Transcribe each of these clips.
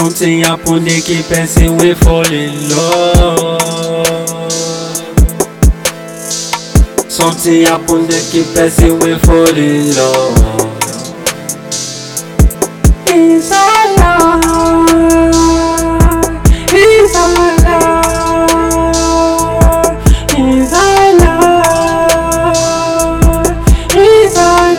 Something happen, they keep person we fall in love. Something happen, they keep person we fall in love. It's our love, it's our love, it's our love, it's our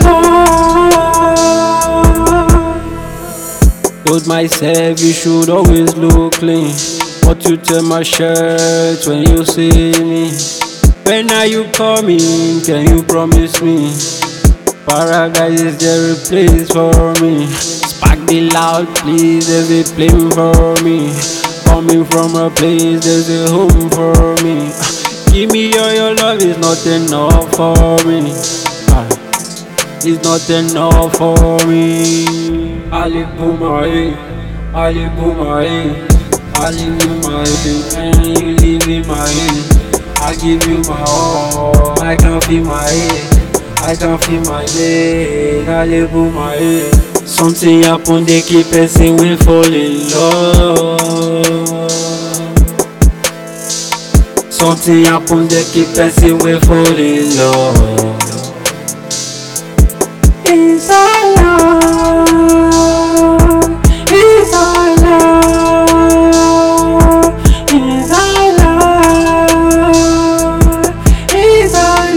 love. Told myself you should always look clean, but you tear my shirt when you see me. When are you coming? Can you promise me? Paradise is there a place for me? Spark the loud, please, there's a flame for me. Coming from a place, there's a home for me. Give me all your love, it's not enough for me. It's not enough for me. Ali Boomerang, Ali Boomerang, Ali Boomerang, and you live in my head. I give you my all, I can feel my head, I can feel my leg, Ali Boomerang. Something happen, they keep person we fall in love. Something happen, they keep person we fall in love. It's our love, it's our love, it's our love, it's our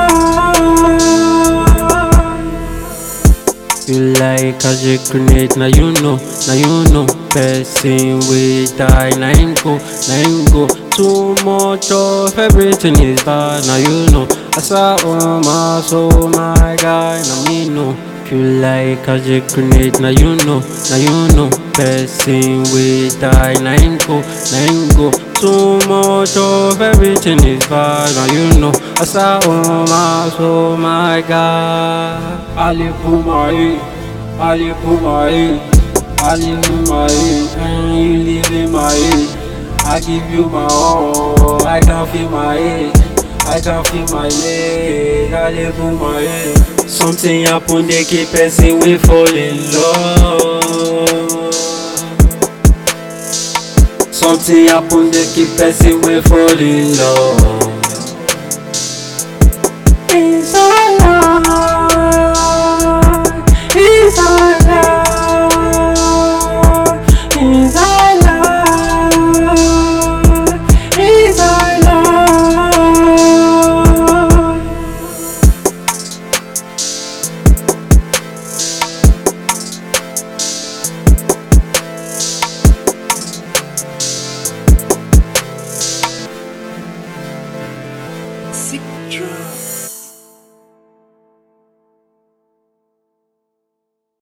love. You like as a grenade, now you know, person we die, now him go. Too much of everything is bad, now you know. I saw my soul, my guy, now me know. You like as a grenade, now you know, person we die, now him go. Too much of everything is bad, now you know. I saw my soul, my guy. Ali Boomerang, Ali Boomerang, Ali Boomerang, and you live in my head. I give you my all, I can feel my head, I can feel my leg, Ali Boomerang. Something happen, they keep person we fall in love. Something happen, they keep person we fall in love. It's our love, it's our love, it's our love, it's our love. Sick drum.